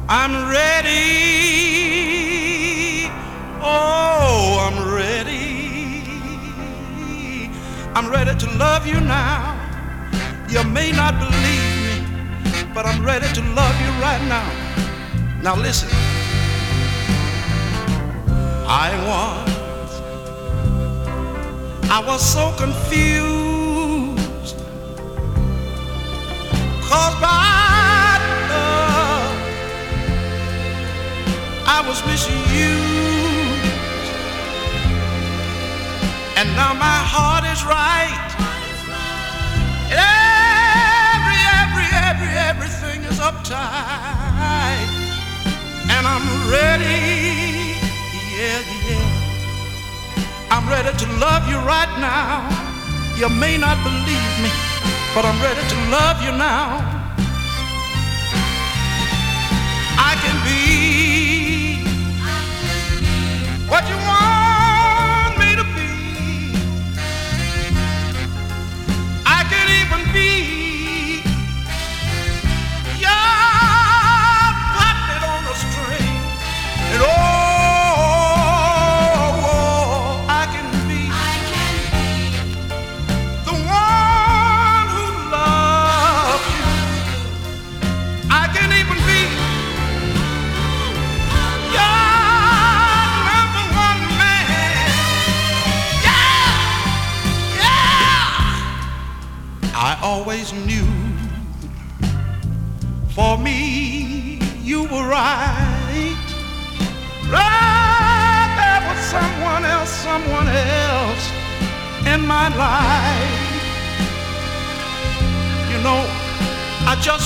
I'm ready. Oh, I'm ready. I'm ready to love you now. You may not believe me, but I'm ready to love you right now. Now listen. I was so confused, 'cause by love I was misused, and now my heart is right. Everything is uptight, and I'm ready. Yeah. I'm ready to love you right now. You may not believe me, but I'm ready to love you now. I can be what you want me to be. I can even be your puppet on the string. And oh, I always knew for me you were right. Right, there was someone else in my life.